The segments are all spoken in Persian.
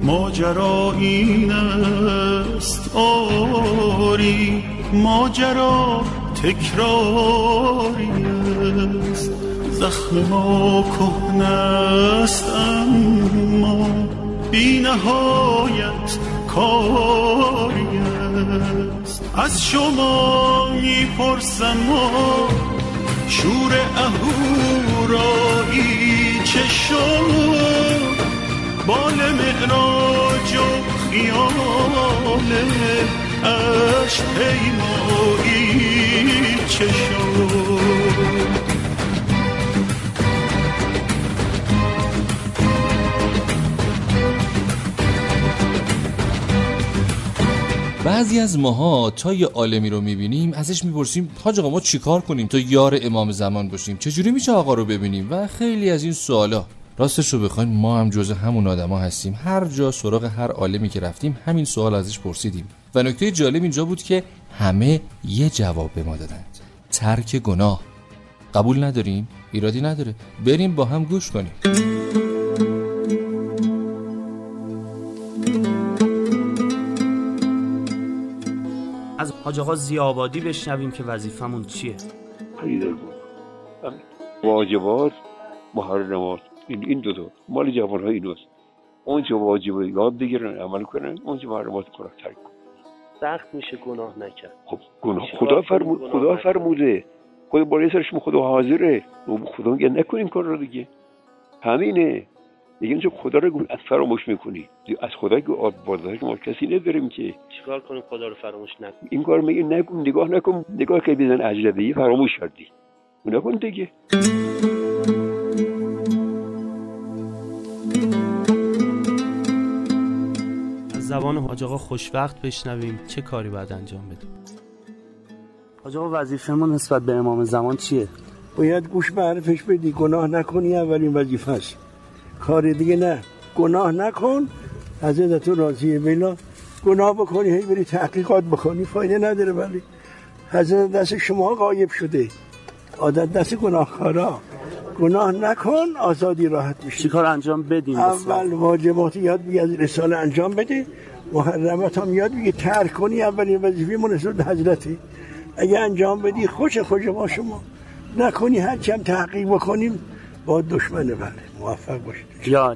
ماجرا این است آری، ماجرا تکراری است. زخم ما کهنه است اما بی نهایت کاری است. از شما میپرسم شور اهورایی چه شد؟ بال معراج و خیال عشق پیمایی چه شد؟ بعضی از ماها تا یه عالمی رو میبینیم ازش میپرسیم حاج آقا ما چیکار کنیم تا یار امام زمان باشیم؟ چجوری میشه آقا رو ببینیم؟ و خیلی از این سوالا. راستش رو بخواین ما هم جز همون آدما هستیم. هر جا سراغ هر عالمی که رفتیم همین سوال ازش پرسیدیم و نکته جالب اینجا بود که همه یه جواب به ما دادند: ترک گناه. قبول ندارین؟ ایرادی نداره، بریم با هم گوش کنیم. از حاج آقا ضیاءآبادی بشنویم که وظیفمون چیه. واجبات، محرمات، این دو تا مال جوان‌ها ایناست. اون چه واجبه یاد بگیرن، عمل کنن، اون چه محرمات کنن ترک کنن. سخت میشه گناه نکرد. خب گناه خدا فرموده. خود بالای سرش خدا حاضره. خدا میگه نکنین کار رو دیگه. همینه. دیگه چون خدا رو از فراموش میکنی. از خدا که بازار ما کسی نداریم که. چیکار کنیم خدا رو فراموش نکنیم؟ این کار میگه نکن، نگاه که بزن اجنبی فراموش کردی. نکن دیگه. از زبان حاج آقا خوشوقت بشنویم چه کاری باید انجام بدیم. حاج آقا وظیفه‌مون نسبت به امام زمان چیه؟ باید گوش به حرفش بدی، گناه نکنی، اولین وظیفه است. کار دیگه نه. گناه نکن، حضرت راضیه. بلا گناه بکنی هی بری تحقیقات بکنی فایده نداره. ولی حضرت دست شما غایب شده، عادت دست گناهکارا. گناه نکن، آزادی راحت میشه. چی کار انجام بدیم؟ اول واجبات یاد بگیر، از رساله انجام بده. محرمات هم یاد بگیر ترک کنی. اولین وظیفه مناسبت به حضرته. اگه انجام بدی خوش با شما، نکنی هر چی هم تحقیق بکنیم با دشمنه. بله موفق باشید. جان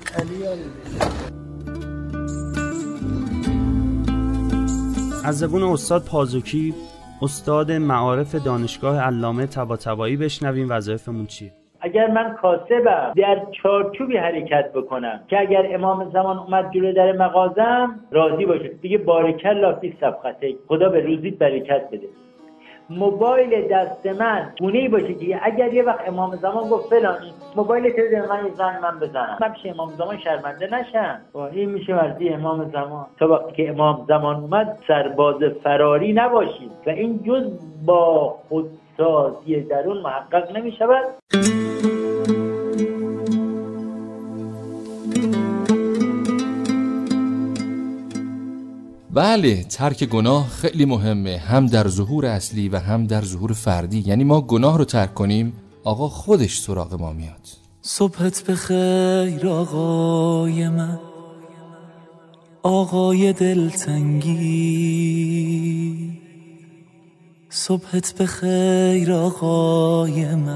از زبون استاد پازوکی، استاد معارف دانشگاه علامه طباطبایی بشنویم وظایفمون چیه. اگر من کاسبم در چارچوبی حرکت بکنم که اگر امام زمان اومد جلوی در مغازم راضی باشه، دیگه بارکالله فی صفقتک، خدا به روزیت برکت بده. موبایل دست من گونه‌ای باشه که اگر یه وقت امام زمان گفت فلانی موبایل تلفن من زنگ من بزنم، من پیش امام زمان شرمنده نشم. این میشه مرضی امام زمان. تا وقتی که امام زمان اومد سرباز فراری نباشید و این جز با خودسازی درون محقق نمیشود. بله، ترک گناه خیلی مهمه، هم در ظهور اصلی و هم در ظهور فردی. یعنی ما گناه رو ترک کنیم آقا خودش سراغ ما میاد. صبحت بخیر آقای من، آقای دلتنگی. صبحت بخیر آقای من،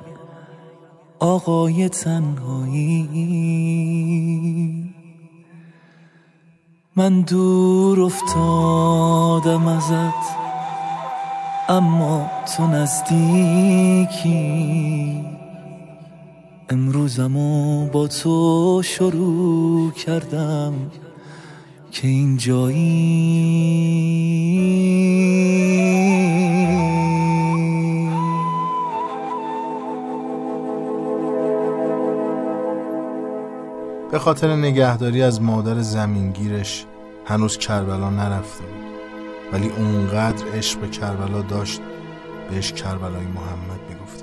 آقای تنهایی. من دور افتادم ازت اما تو نزدیکی. امروزمو با تو شروع کردم که اینجایی. به خاطر نگهداری از مادر زمینگیرش هنوز کربلا نرفته بود، ولی اونقدر عشق به کربلا داشت بهش کربلای محمد میگفتن.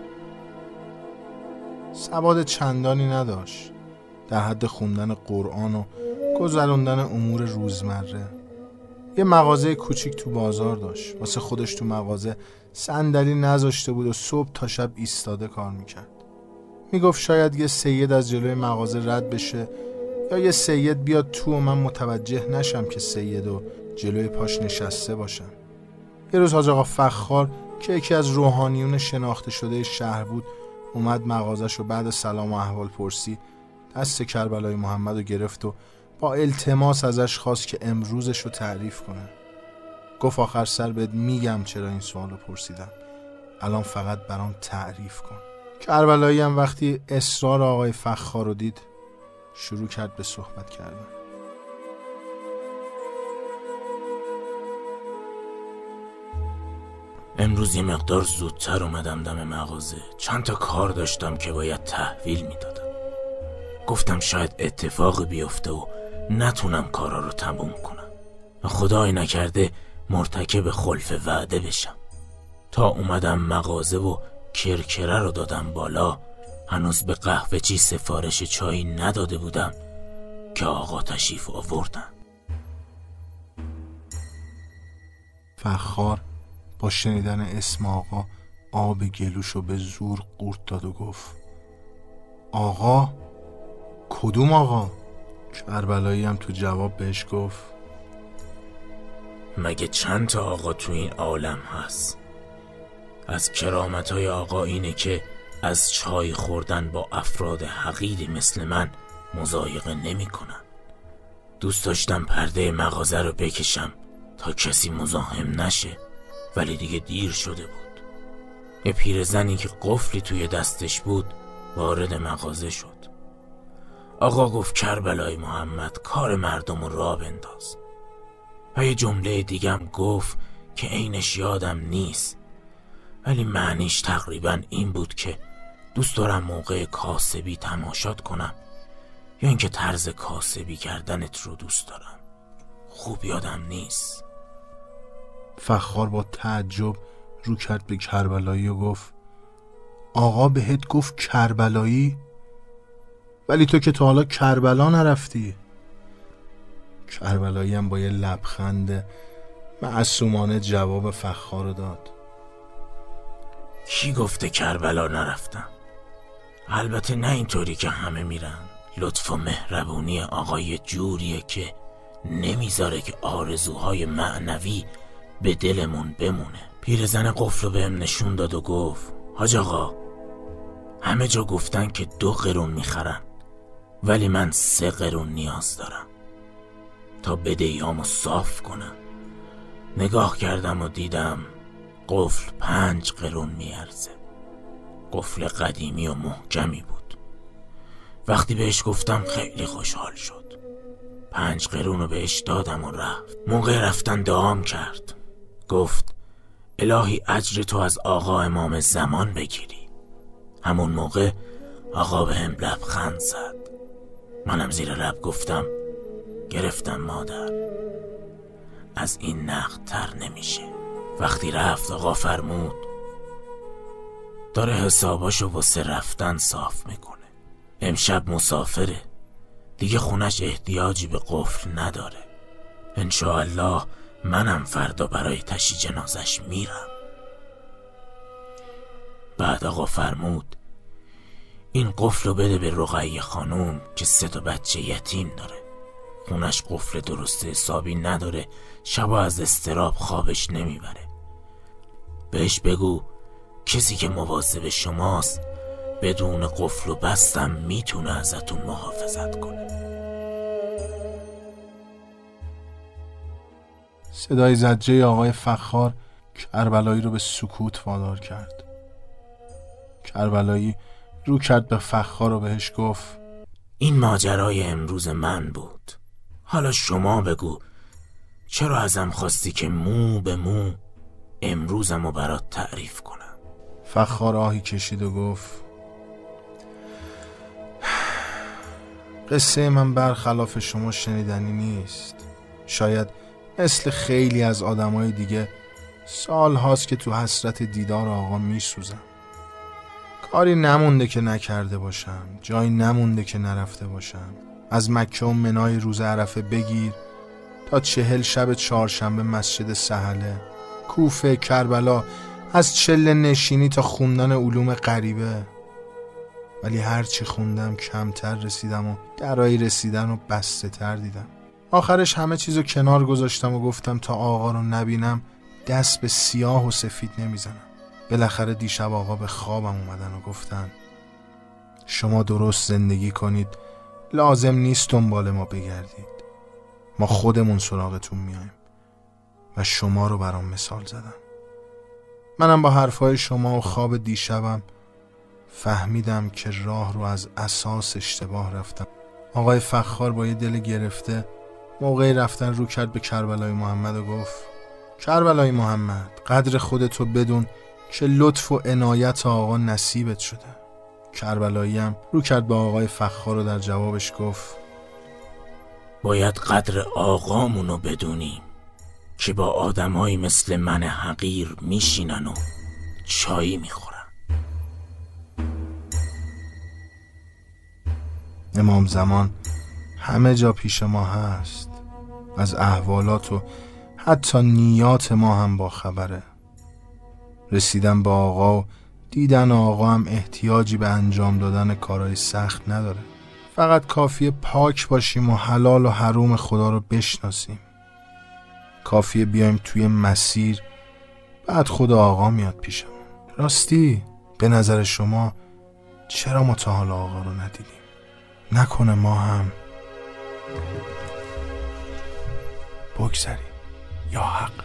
سواد چندانی نداشت، در حد خوندن قرآن و گذروندن امور روزمره. یه مغازه کوچیک تو بازار داشت، واسه خودش تو مغازه صندلی نذاشته بود و صبح تا شب ایستاده کار میکرد. میگفت شاید یه سید از جلوی مغازه رد بشه یا یه سید بیاد تو و من متوجه نشم که سیدو جلوی پاش نشسته باشم. یه روز حاج آقا فخار که یکی از روحانیون شناخته شده شهر بود اومد مغازش و بعد سلام و احوال پرسی دست کربلای محمد رو گرفت و با التماس ازش خواست که امروزش رو تعریف کنه. گفت آخر سر بهت میگم چرا این سوال رو پرسیدم، الان فقط برام تعریف کن. کربلایی هم وقتی اصرار آقای فخار رو دید شروع کرد به صحبت کردن. امروز یه مقدار زودتر اومدم دم مغازه، چند تا کار داشتم که باید تحویل میدادم. گفتم شاید اتفاقی بیفته و نتونم کارا رو تموم کنم، خدای نکرده مرتکب خلف وعده بشم. تا اومدم مغازه و کرکره رو دادم بالا، هنوز به قهوه چی سفارش چایی نداده بودم که آقا تشریف آوردن. فخار با شنیدن اسم آقا آب گلوشو به زور قورت داد و گفت آقا؟ کدوم آقا؟ کربلایی هم تو جواب بهش گفت مگه چند تا آقا تو این عالم هست؟ از کرامتهای آقا اینه که از چای خوردن با افراد حقیری مثل من مضایقه نمی کنن. دوست داشتم پرده مغازه رو بکشم تا کسی مزاحم نشه، ولی دیگه دیر شده بود. یه پیرزنی که قفلی توی دستش بود وارد مغازه شد. آقا گفت کربلای محمد کار مردم رو راه بنداز. و یه جمله دیگم گفت که عینش یادم نیست، ولی معنیش تقریبا این بود که دوست دارم موقع کاسبی تماشات کنم یا اینکه طرز کاسبی کردنت رو دوست دارم. خوب یادم نیست. فخار با تعجب رو کرد به کربلایی و گفت آقا بهت گفت کربلایی؟ ولی تو که تا حالا کربلا نرفتی. کربلایی هم با یه لبخند معصومانه جواب فخار رو داد کی گفته کربلا نرفتم؟ البته نه اینطوری که همه میرن. لطف و مهربونی آقای جوریه که نمیذاره که آرزوهای معنوی به دلمون بمونه. پیرزن قفل رو بهم نشون داد و گفت حاج آقا همه جا گفتن که 2 قرون میخرن، ولی من 3 قرون نیاز دارم تا بدهیامو صاف کنم. نگاه کردم و دیدم قفل 5 قرون میارزه. قفل قدیمی و محکمی بود. وقتی بهش گفتم خیلی خوشحال شد. 5 قرون رو بهش دادم و رفت. موقع رفتن دعام کرد. گفت الهی اجر تو از آقا امام زمان بگیری. همون موقع آقا بهم لبخند زد. منم زیر لب گفتم گرفتم مادر، از این نقد تر نمیشه. وقتی رفت آقا فرمود داره حساباشو واسه رفتن صاف میکنه. امشب مسافره، دیگه خونش احتیاجی به قفل نداره. انشاءالله منم فردا برای تشییع جنازش میرم. بعد آقا فرمود این قفل رو بده به رقیه خانوم که 3 تا بچه یتیم داره. خونش قفل درست حسابی نداره، شبا از اضطراب خوابش نمیبره. بهش بگو کسی که مواظب شماست بدون قفل و بستم میتونه ازتون محافظت کنه. صدای زجه آقای فخار کربلایی رو به سکوت وادار کرد. کربلایی رو کرد به فخار و بهش گفت این ماجرای امروز من بود. حالا شما بگو چرا ازم خواستی که مو به مو امروزمو برات تعریف کنم؟ فخار آهی کشید و گفت قصه من برخلاف شما شنیدنی نیست. شاید مثل خیلی از آدمای دیگه سال هاست که تو حسرت دیدار آقا میسوزم. کاری نمونده که نکرده باشم، جایی نمونده که نرفته باشم. از مکه و منای روز عرفه بگیر تا 40 شب 4شنبه مسجد سهله، کوفه، کربلا، از چله نشینی تا خوندن علوم غریبه. ولی هرچی خوندم کمتر رسیدم و درایی رسیدن و بسته تر دیدم. آخرش همه چیزو کنار گذاشتم و گفتم تا آقا رو نبینم دست به سیاه و سفید نمیزنم. بالاخره دیشب آقا به خوابم اومدن و گفتن شما درست زندگی کنید، لازم نیست دنبال ما بگردید، ما خودمون سراغتون میایم و شما رو برام مثال زدن. منم با حرفای شما و خواب دیشبم فهمیدم که راه رو از اساس اشتباه رفتم. آقای فخار با یه دل گرفته موقعی رفتن رو کرد به کربلای محمد و گفت کربلای محمد، قدر خودتو بدون که لطف و عنایت آقا نصیبت شده. کربلایی هم رو کرد به آقای فخار و در جوابش گفت باید قدر آقامونو بدونیم که با آدمایی مثل من حقیر میشینن و چایی میخورن. امام زمان همه جا پیش ما هست، از احوالات و حتی نیات ما هم با خبره. رسیدن با آقا و دیدن آقا هم احتیاجی به انجام دادن کارهای سخت نداره. فقط کافیه پاک باشیم و حلال و حروم خدا رو بشناسیم. کافیه بیایم توی مسیر، بعد خدا آقا میاد پیشمون. راستی به نظر شما چرا ما تا حالا آقا رو ندیدیم؟ نکنه ما هم بگذریم یا حق.